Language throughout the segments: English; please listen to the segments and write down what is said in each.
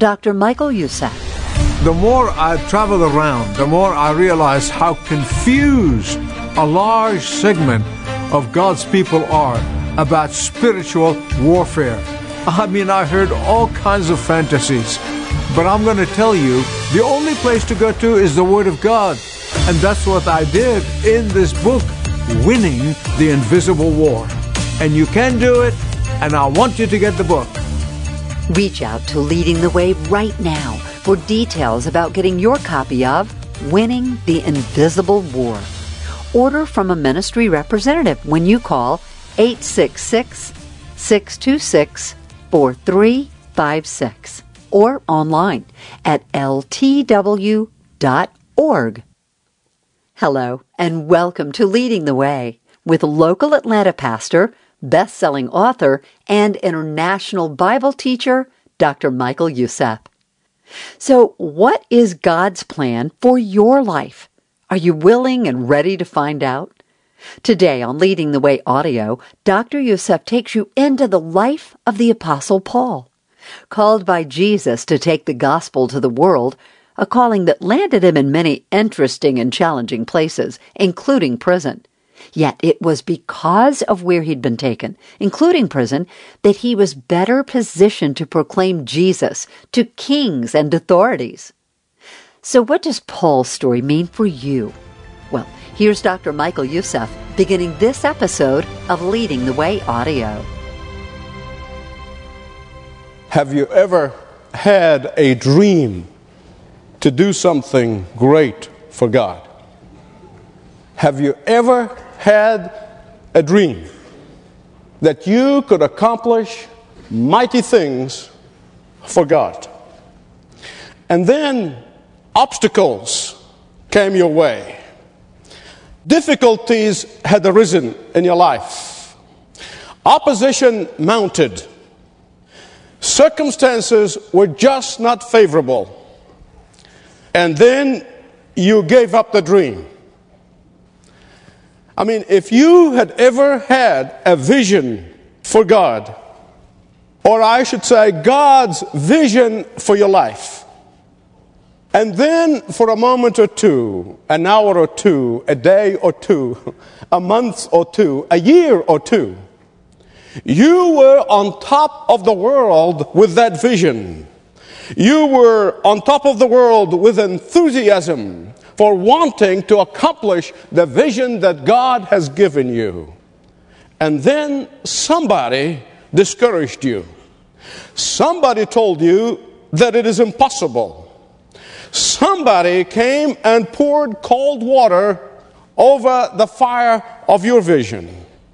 Dr. Michael Youssef. The more I travel around, the more I realize how confused a large segment of God's people are about spiritual warfare. I mean, I heard all kinds of fantasies, but I'm going to tell you, the only place to go to is the Word of God. And that's what I did in this book, Winning the Invisible War. And you can do it, and I want you to get the book. Reach out to Leading the Way right now for details about getting your copy of Winning the Invisible War. Order from a ministry representative when you call 866-626-4356 or online at ltw.org. Hello, and welcome to Leading the Way with local Atlanta pastor, best-selling author, and international Bible teacher, Dr. Michael Youssef. So, what is God's plan for your life? Are you willing and ready to find out? Today on Leading the Way Audio, Dr. Youssef takes you into the life of the Apostle Paul. Called by Jesus to take the gospel to the world, a calling that landed him in many interesting and challenging places, including prison. Yet it was because of where he'd been taken, including prison, that he was better positioned to proclaim Jesus to kings and authorities. So what does Paul's story mean for you? Well, here's Dr. Michael Youssef beginning this episode of Leading the Way Audio. Have you ever had a dream to do something great for God? Have you ever had a dream that you could accomplish mighty things for God? And then obstacles came your way. Difficulties had arisen in your life. Opposition mounted. Circumstances were just not favorable. And then you gave up the dream. I mean, if you had ever had a vision for God, or I should say God's vision for your life, and then for a moment or two, an hour or two, a day or two, a month or two, a year or two, you were on top of the world with that vision. You were on top of the world with enthusiasm for wanting to accomplish the vision that God has given you. And then somebody discouraged you. Somebody told you that it is impossible. Somebody came and poured cold water over the fire of your vision.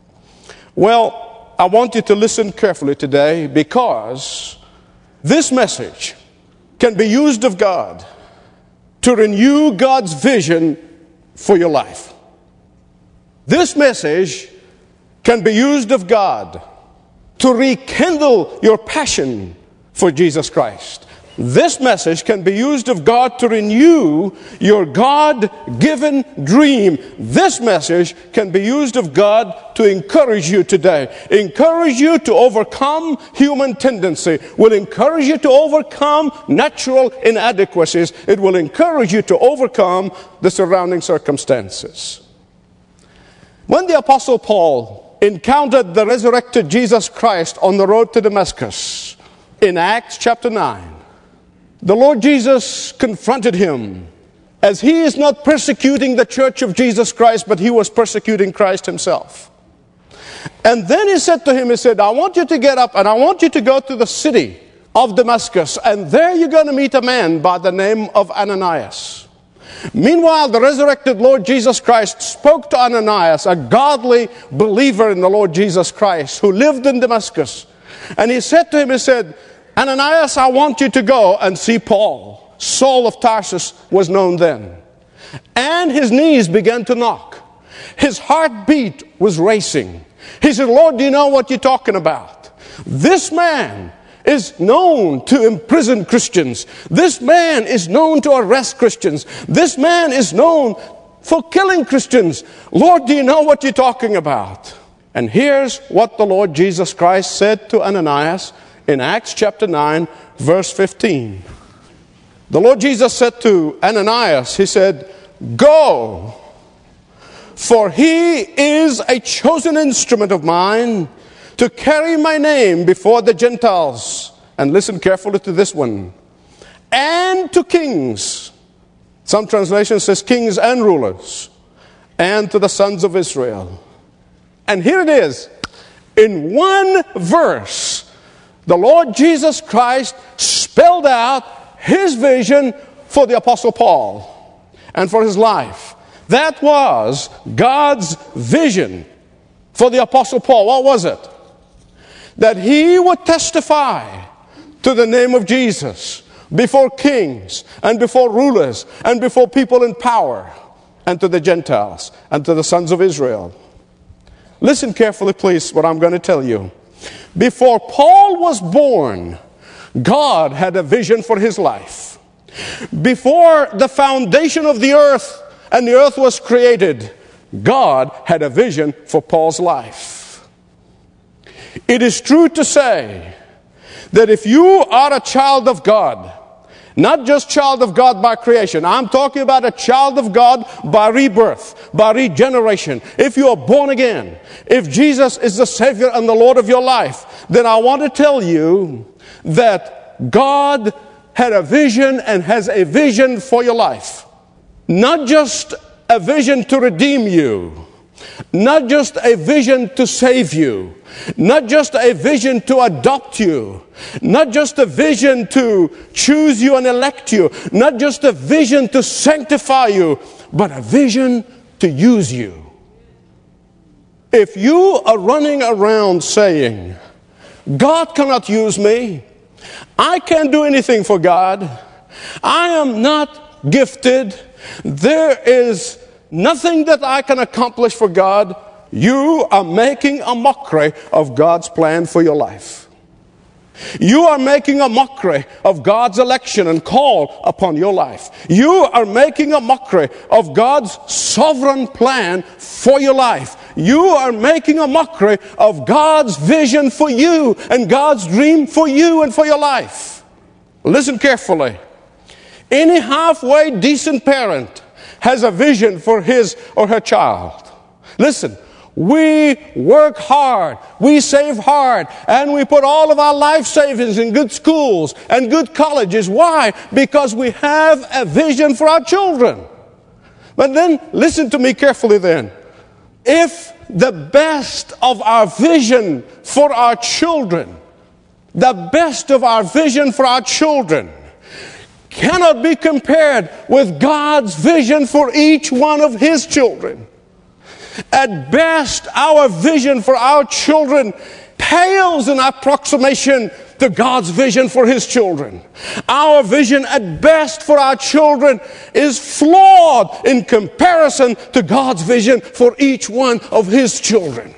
Well, I want you to listen carefully today, because this message can be used of God to renew God's vision for your life. This message can be used of God to rekindle your passion for Jesus Christ. This message can be used of God to renew your God-given dream. This message can be used of God to encourage you today. Encourage you to overcome human tendency. Will encourage you to overcome natural inadequacies. It will encourage you to overcome the surrounding circumstances. When the Apostle Paul encountered the resurrected Jesus Christ on the road to Damascus in Acts chapter 9, the Lord Jesus confronted him, as he is not persecuting the church of Jesus Christ, but he was persecuting Christ himself. And then he said to him, he said, I want you to get up and I want you to go to the city of Damascus, and there you're going to meet a man by the name of Ananias. Meanwhile, the resurrected Lord Jesus Christ spoke to Ananias, a godly believer in the Lord Jesus Christ, who lived in Damascus. And he said to him, he said, Ananias, I want you to go and see Paul. Saul of Tarsus was known then. And his knees began to knock. His heartbeat was racing. He said, Lord, do you know what you're talking about? This man is known to imprison Christians. This man is known to arrest Christians. This man is known for killing Christians. Lord, do you know what you're talking about? And here's what the Lord Jesus Christ said to Ananias in Acts chapter 9, verse 15. The Lord Jesus said to Ananias, he said, "Go, for he is a chosen instrument of mine to carry my name before the Gentiles." And listen carefully to this one. "And to kings." Some translation says kings and rulers. "And to the sons of Israel." And here it is. In one verse, the Lord Jesus Christ spelled out his vision for the Apostle Paul and for his life. That was God's vision for the Apostle Paul. What was it? That he would testify to the name of Jesus before kings and before rulers and before people in power, and to the Gentiles and to the sons of Israel. Listen carefully, please, what I'm going to tell you. Before Paul was born, God had a vision for his life. Before the foundation of the earth and the earth was created, God had a vision for Paul's life. It is true to say that if you are a child of God, not just child of God by creation, I'm talking about a child of God by rebirth, by regeneration. If you are born again, if Jesus is the Savior and the Lord of your life, then I want to tell you that God had a vision and has a vision for your life. Not just a vision to redeem you, not just a vision to save you, not just a vision to adopt you, not just a vision to choose you and elect you, not just a vision to sanctify you, but a vision to use you. If you are running around saying, "God cannot use me, I can't do anything for God, I am not gifted, there is nothing that I can accomplish for God," you are making a mockery of God's plan for your life. You are making a mockery of God's election and call upon your life. You are making a mockery of God's sovereign plan for your life. You are making a mockery of God's vision for you and God's dream for you and for your life. Listen carefully. Any halfway decent parent has a vision for his or her child. Listen, we work hard, we save hard, and we put all of our life savings in good schools and good colleges. Why? Because we have a vision for our children. But then, listen to me carefully then. If the best of our vision for our children, the best of our vision for our children cannot be compared with God's vision for each one of His children. At best, our vision for our children pales in approximation to God's vision for His children. Our vision at best for our children is flawed in comparison to God's vision for each one of His children.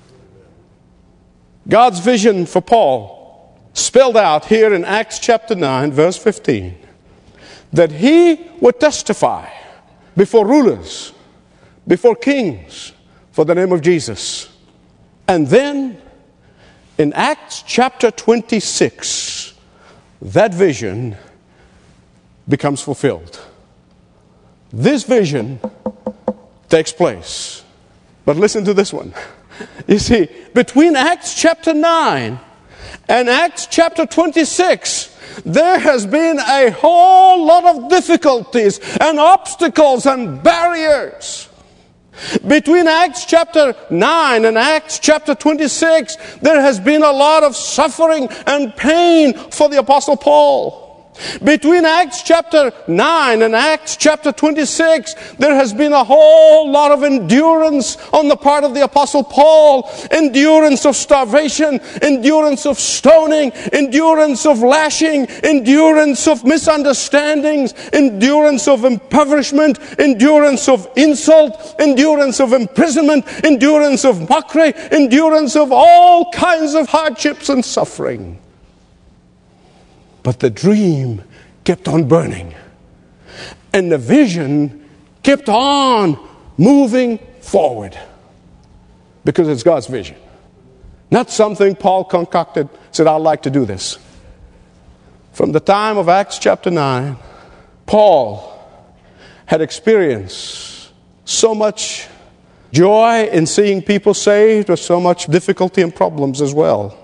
God's vision for Paul, spelled out here in Acts chapter 9, verse 15, that he would testify before rulers, before kings, for the name of Jesus. And then, in Acts chapter 26, that vision becomes fulfilled. This vision takes place. But listen to this one. You see, between Acts chapter 9 and Acts chapter 26, there has been a whole lot of difficulties and obstacles and barriers. Between Acts chapter 9 and Acts chapter 26, there has been a lot of suffering and pain for the Apostle Paul. Between Acts chapter 9 and Acts chapter 26, there has been a whole lot of endurance on the part of the Apostle Paul. Endurance of starvation, endurance of stoning, endurance of lashing, endurance of misunderstandings, endurance of impoverishment, endurance of insult, endurance of imprisonment, endurance of mockery, endurance of all kinds of hardships and suffering. But the dream kept on burning. And the vision kept on moving forward. Because it's God's vision. Not something Paul concocted, said, I'd like to do this. From the time of Acts chapter 9, Paul had experienced so much joy in seeing people saved, with so much difficulty and problems as well.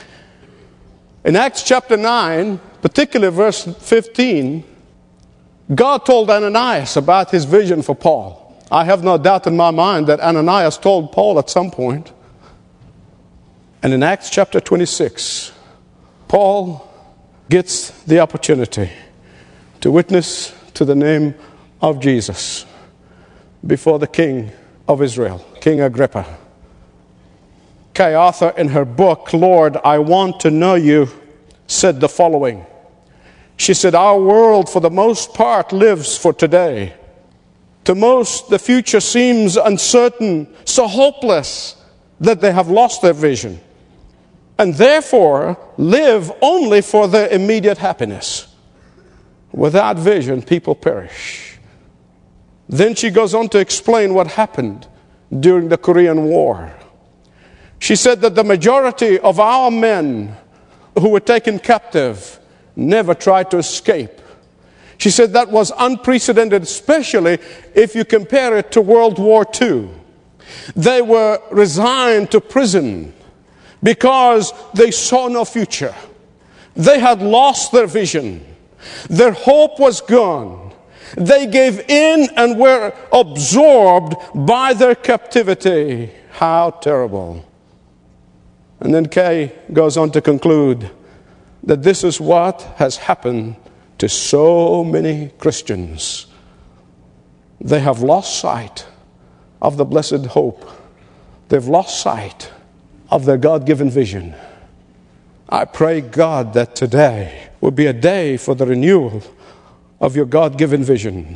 In Acts chapter 9, particularly verse 15, God told Ananias about his vision for Paul. I have no doubt in my mind that Ananias told Paul at some point. And in Acts chapter 26, Paul gets the opportunity to witness to the name of Jesus before the king of Israel, King Agrippa. Kay Arthur, in her book, Lord, I Want to Know You, said the following. She said, our world for the most part lives for today. To most, the future seems uncertain, so hopeless that they have lost their vision, and therefore live only for their immediate happiness. Without vision, people perish. Then she goes on to explain what happened during the Korean War. She said that the majority of our men who were taken captive never tried to escape. She said that was unprecedented, especially if you compare it to World War II. They were resigned to prison because they saw no future. They had lost their vision. Their hope was gone. They gave in and were absorbed by their captivity. How terrible. And then Kay goes on to conclude that this is what has happened to so many Christians. They have lost sight of the blessed hope. They've lost sight of their God-given vision. I pray, God, that today will be a day for the renewal of your God-given vision.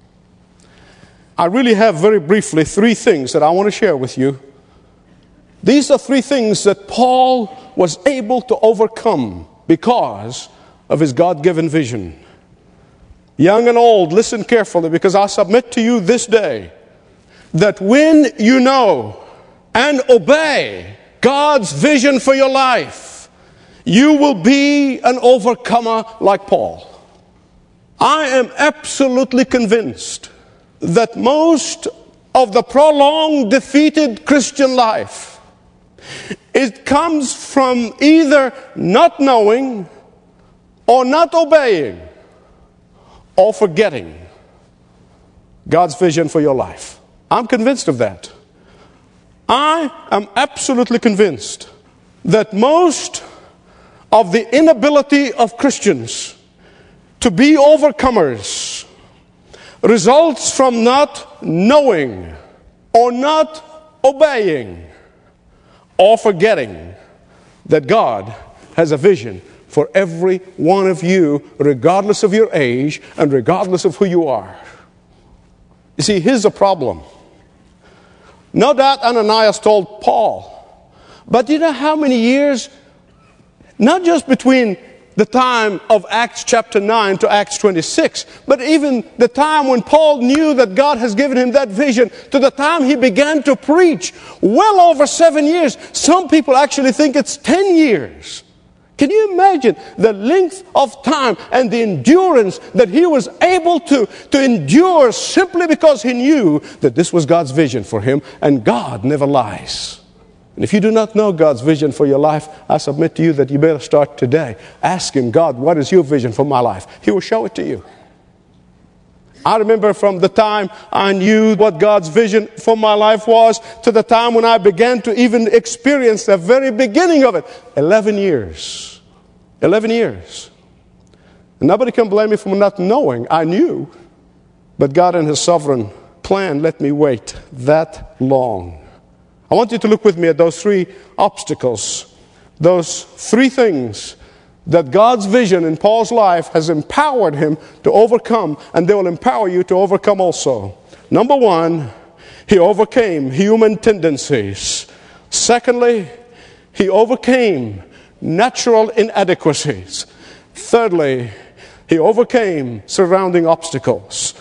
I really have, very briefly, 3 things that I want to share with you. These are 3 things that Paul was able to overcome because of his God-given vision. Young and old, listen carefully, because I submit to you this day that when you know and obey God's vision for your life, you will be an overcomer like Paul. I am absolutely convinced that most of the prolonged defeated Christian life, it comes from either not knowing or not obeying or forgetting God's vision for your life. I'm convinced of that. I am absolutely convinced that most of the inability of Christians to be overcomers results from not knowing or not obeying or forgetting that God has a vision for every one of you, regardless of your age and regardless of who you are. You see, here's the problem. No doubt Ananias told Paul, but you know how many years, not just between the time of Acts chapter 9 to Acts 26, but even the time when Paul knew that God has given him that vision to the time he began to preach, well over 7 years. Some people actually think it's 10 years. Can you imagine the length of time and the endurance that he was able to endure simply because he knew that this was God's vision for him, and God never lies. And if you do not know God's vision for your life, I submit to you that you better start today. Ask Him, God, what is your vision for my life? He will show it to you. I remember from the time I knew what God's vision for my life was to the time when I began to even experience the very beginning of it. 11 years. 11 years. And nobody can blame me for not knowing. I knew. But God in His sovereign plan let me wait that long. I want you to look with me at those 3 obstacles, those 3 things that God's vision in Paul's life has empowered him to overcome, and they will empower you to overcome also. Number 1, he overcame human tendencies. Secondly, he overcame natural inadequacies. Thirdly, he overcame surrounding obstacles.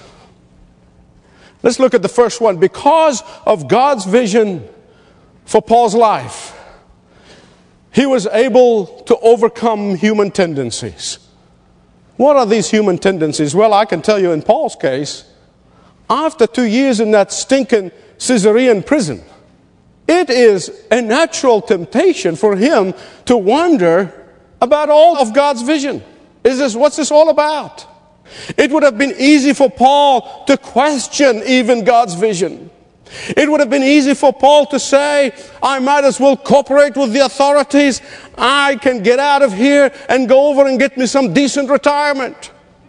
Let's look at the first one. Because of God's vision for Paul's life, he was able to overcome human tendencies. What are these human tendencies? Well, I can tell you in Paul's case, after 2 years in that stinking Caesarean prison, it is a natural temptation for him to wonder about all of God's vision. What's this all about? It would have been easy for Paul to question even God's vision. It would have been easy for Paul to say, I might as well cooperate with the authorities. I can get out of here and go over and get me some decent retirement.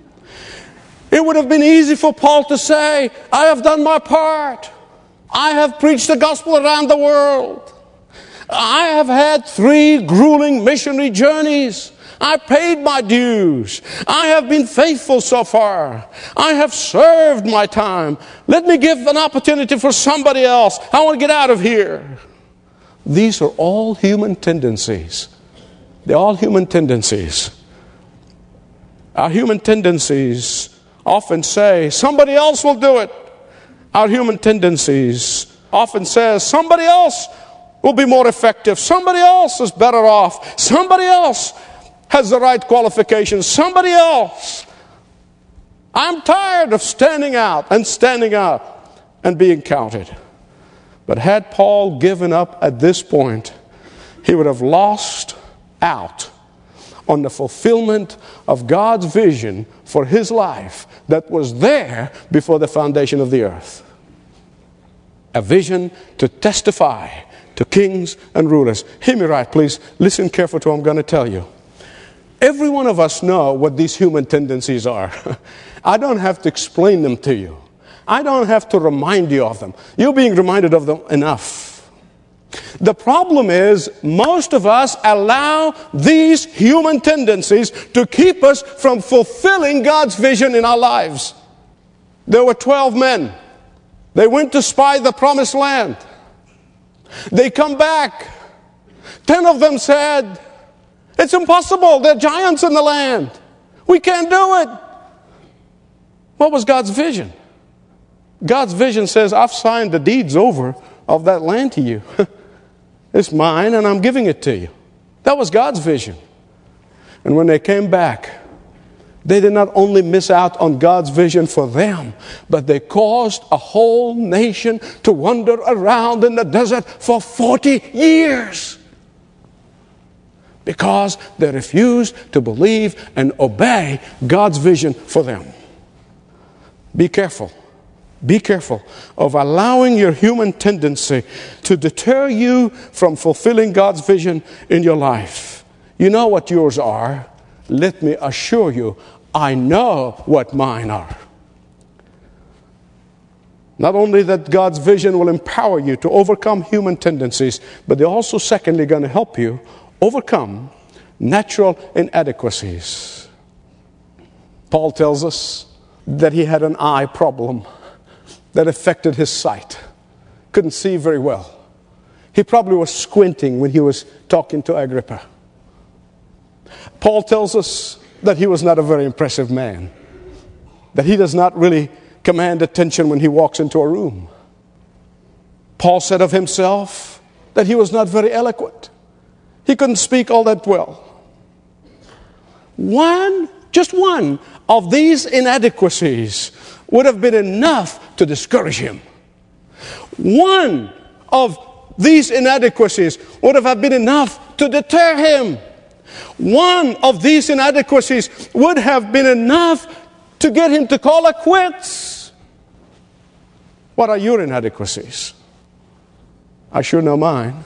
It would have been easy for Paul to say, I have done my part. I have preached the gospel around the world. I have had 3 grueling missionary journeys. I paid my dues. I have been faithful so far. I have served my time. Let me give an opportunity for somebody else. I want to get out of here. These are all human tendencies. They're all human tendencies. Our human tendencies often say, somebody else will do it. Our human tendencies often says, somebody else will be more effective. Somebody else is better off. Somebody else has the right qualifications. Somebody else. I'm tired of standing out and being counted. But had Paul given up at this point, he would have lost out on the fulfillment of God's vision for his life that was there before the foundation of the earth. A vision to testify to kings and rulers. Hear me right, please. Listen carefully to what I'm going to tell you. Every one of us know what these human tendencies are. I don't have to explain them to you. I don't have to remind you of them. You're being reminded of them enough. The problem is, most of us allow these human tendencies to keep us from fulfilling God's vision in our lives. There were 12 men. They went to spy the promised land. They come back. 10 of them said, it's impossible. There are giants in the land. We can't do it. What was God's vision? God's vision says, I've signed the deeds over of that land to you. It's mine and I'm giving it to you. That was God's vision. And when they came back, they did not only miss out on God's vision for them, but they caused a whole nation to wander around in the desert for 40 years. Because they refused to believe and obey God's vision for them. Be careful. Be careful of allowing your human tendency to deter you from fulfilling God's vision in your life. You know what yours are. Let me assure you, I know what mine are. Not only that God's vision will empower you to overcome human tendencies, but they're also, secondly, going to help you overcome natural inadequacies. Paul tells us that he had an eye problem that affected his sight. Couldn't see very well. He probably was squinting when he was talking to Agrippa. Paul tells us that he was not a very impressive man, that he does not really command attention when he walks into a room. Paul said of himself that he was not very eloquent. He couldn't speak all that well. Just one of these inadequacies would have been enough to discourage him. One of these inadequacies would have been enough to deter him. One of these inadequacies would have been enough to get him to call it quits. What are your inadequacies? I sure know mine.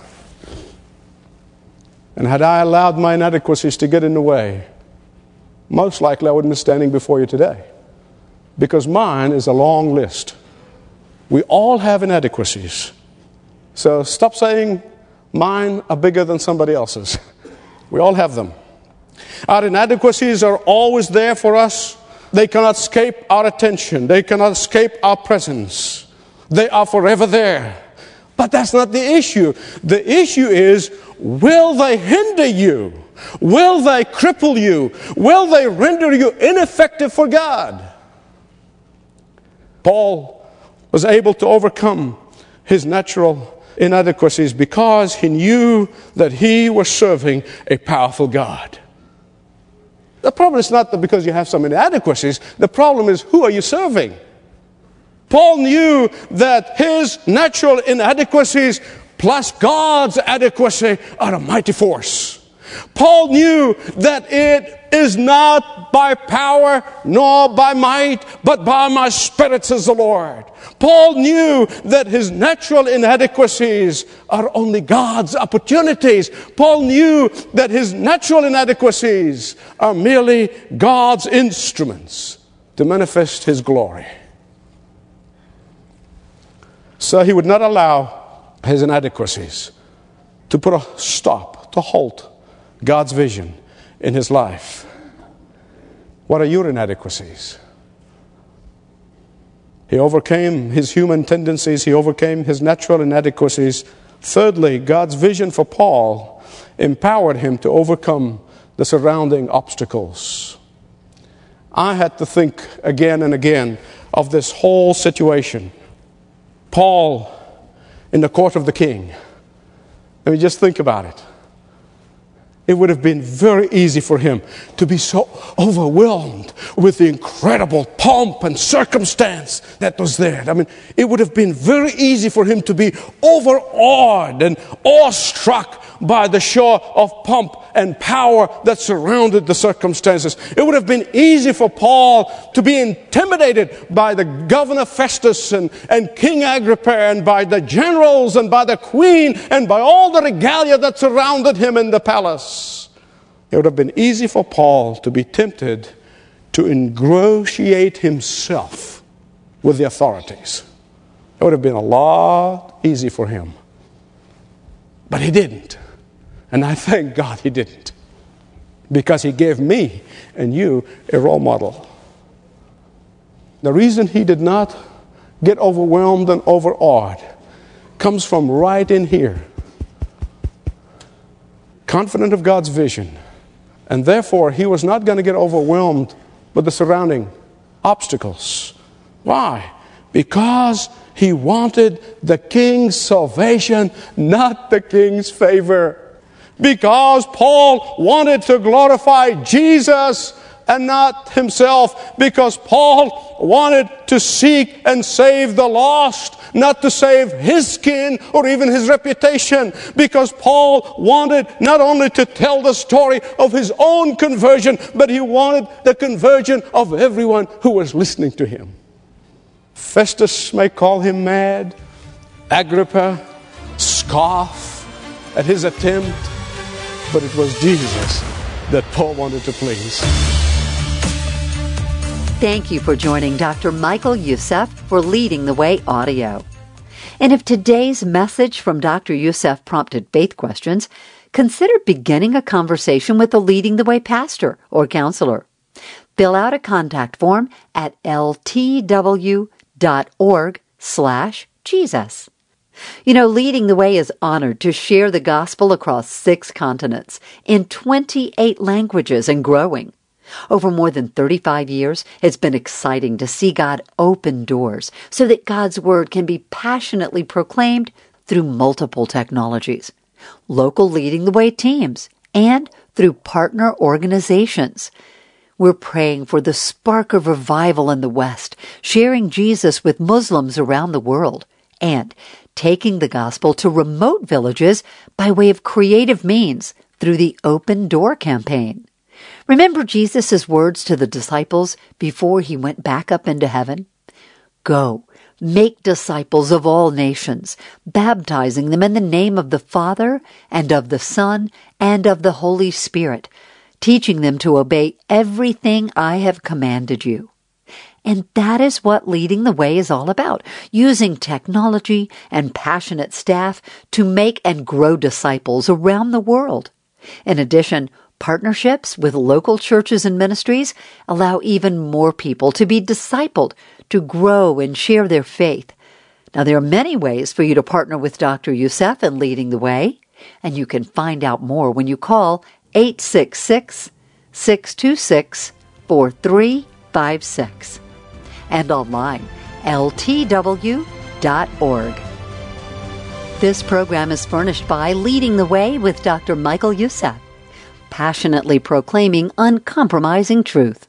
And had I allowed my inadequacies to get in the way, most likely I wouldn't be standing before you today. Because mine is a long list. We all have inadequacies. So stop saying mine are bigger than somebody else's. We all have them. Our inadequacies are always there for us. They cannot escape our attention. They cannot escape our presence. They are forever there. But that's not the issue. The issue is, will they hinder you? Will they cripple you? Will they render you ineffective for God? Paul was able to overcome his natural inadequacies because he knew that he was serving a powerful God. The problem is not that because you have some inadequacies. The problem is, who are you serving? Paul knew that his natural inadequacies plus God's adequacy are a mighty force. Paul knew that it is not by power nor by might, but by my Spirit, says the Lord. Paul knew that his natural inadequacies are only God's opportunities. Paul knew that his natural inadequacies are merely God's instruments to manifest his glory. So he would not allow his inadequacies to put a stop, to halt God's vision in his life. What are your inadequacies? He overcame his human tendencies. He overcame his natural inadequacies. Thirdly, God's vision for Paul empowered him to overcome the surrounding obstacles. I had to think again and again of this whole situation. Paul in the court of the king. Let me just think about it. It would have been very easy for him to be so overwhelmed with the incredible pomp and circumstance that was there. I mean, it would have been very easy for him to be overawed and awestruck by the show of pomp and power that surrounded the circumstances. It would have been easy for Paul to be intimidated by the governor Festus and King Agrippa and by the generals and by the queen and by all the regalia that surrounded him in the palace. It would have been easy for Paul to be tempted to ingratiate himself with the authorities. It would have been a lot easier for him. But he didn't. And I thank God he didn't. Because he gave me and you a role model. The reason he did not get overwhelmed and overawed comes from right in here. Confident of God's vision. And therefore, he was not going to get overwhelmed with the surrounding obstacles. Why? Because he wanted the king's salvation, not the king's favor. Because Paul wanted to glorify Jesus and not himself. Because Paul wanted to seek and save the lost, not to save his skin or even his reputation. Because Paul wanted not only to tell the story of his own conversion, but he wanted the conversion of everyone who was listening to him. Festus may call him mad. Agrippa scoff at his attempt. But it was Jesus that Paul wanted to please. Thank you for joining Dr. Michael Youssef for Leading the Way Audio. And if today's message from Dr. Youssef prompted faith questions, consider beginning a conversation with a Leading the Way pastor or counselor. Fill out a contact form at ltw.org/Jesus. You know, Leading the Way is honored to share the gospel across 6 continents in 28 languages and growing. Over more than 35 years, it's been exciting to see God open doors so that God's Word can be passionately proclaimed through multiple technologies, local Leading the Way teams, and through partner organizations. We're praying for the spark of revival in the West, sharing Jesus with Muslims around the world, and taking the gospel to remote villages by way of creative means through the Open Door campaign. Remember Jesus' words to the disciples before he went back up into heaven? Go, make disciples of all nations, baptizing them in the name of the Father and of the Son and of the Holy Spirit, teaching them to obey everything I have commanded you. And that is what Leading the Way is all about, using technology and passionate staff to make and grow disciples around the world. In addition, partnerships with local churches and ministries allow even more people to be discipled, to grow and share their faith. Now, there are many ways for you to partner with Dr. Youssef in Leading the Way, and you can find out more when you call 866-626-4356. And online, ltw.org. This program is furnished by Leading the Way with Dr. Michael Youssef, passionately proclaiming uncompromising truth.